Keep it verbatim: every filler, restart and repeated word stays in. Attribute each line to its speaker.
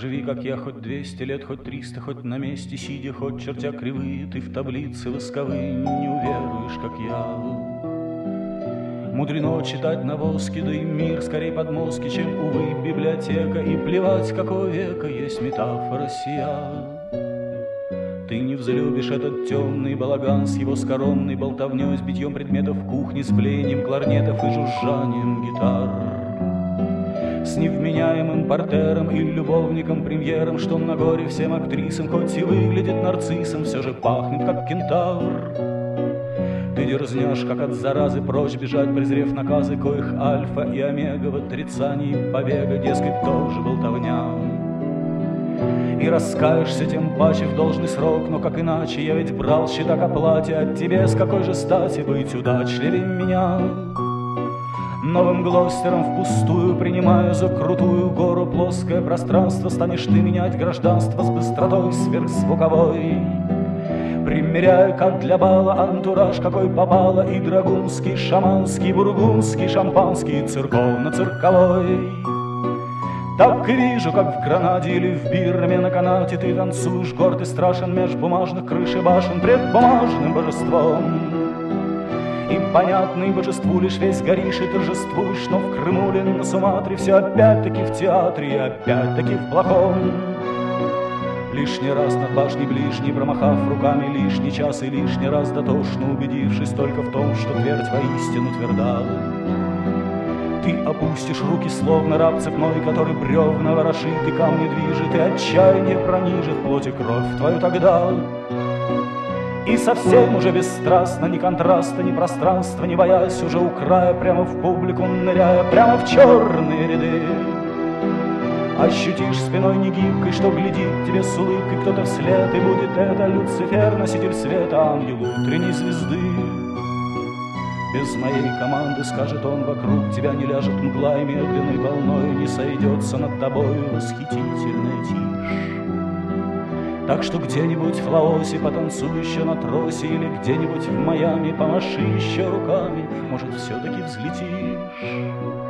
Speaker 1: Живи, как я, хоть двести лет, хоть триста, хоть на месте сидя, хоть чертя кривые, ты в таблицы восковые не уверуешь, как я. Мудрено читать на воске, да и мир скорей подмостки, чем, увы, библиотека, и плевать, какого века есть метафора сия. Ты не взлюбишь этот темный балаган с его скоромной болтовней, с битьем предметов в кухне, с блеянием кларнетов и жужжанием гитар, с невменяемым портером и любовником-премьером, что на горе всем актрисам, хоть и выглядит нарциссом, все же пахнет, как кентавр. Ты дерзнешь, как от заразы, прочь бежать, презрев наказы, коих альфа и омега в отрицании побега, дескать, тоже болтовня. И раскаешься тем паче в должный срок, но как иначе, я ведь брал счета к оплате, от тебе с какой же стати быть удачливее меня? Новым глостером впустую принимаю за крутую гору плоское пространство, станешь ты менять гражданство с быстротой сверхзвуковой. Примеряю, как для бала, антураж, какой попало, и драгунский, шаманский, бургундский, шампанский, церковно-цирковой. Так и вижу, как в Гранаде или в Бирме на канате ты танцуешь, горд и страшен меж бумажных крыш и башен пред бумажным божеством. И понятный божеству лишь весь горишь и торжествуешь, но в Крыму ли на Суматре все опять-таки в театре и опять-таки в плохом. Лишний раз над башней ближней, промахав руками лишний час, и лишний раз дотошно убедившись только в том, что твердь воистину тверда, ты опустишь руки, словно раб цепной, который бревна ворошит и камни движет, и отчаяние пронижит плоть и кровь твою тогда. И совсем уже бесстрастно, ни контраста, ни пространства, не боясь, уже у края, прямо в публику ныряя, прямо в черные ряды, ощутишь спиной негибкой, что глядит тебе с улыбкой кто-то вслед, и будет это Люцифер, носитель света, ангел утренней звезды. Без моей команды, скажет он, вокруг тебя не ляжет мгла, и медленной волной не сойдется над тобою восхитительная тишь. Так что где-нибудь в Лаосе потанцуй еще на тросе, или где-нибудь в Майами помаши еще руками, может, все-таки взлетишь.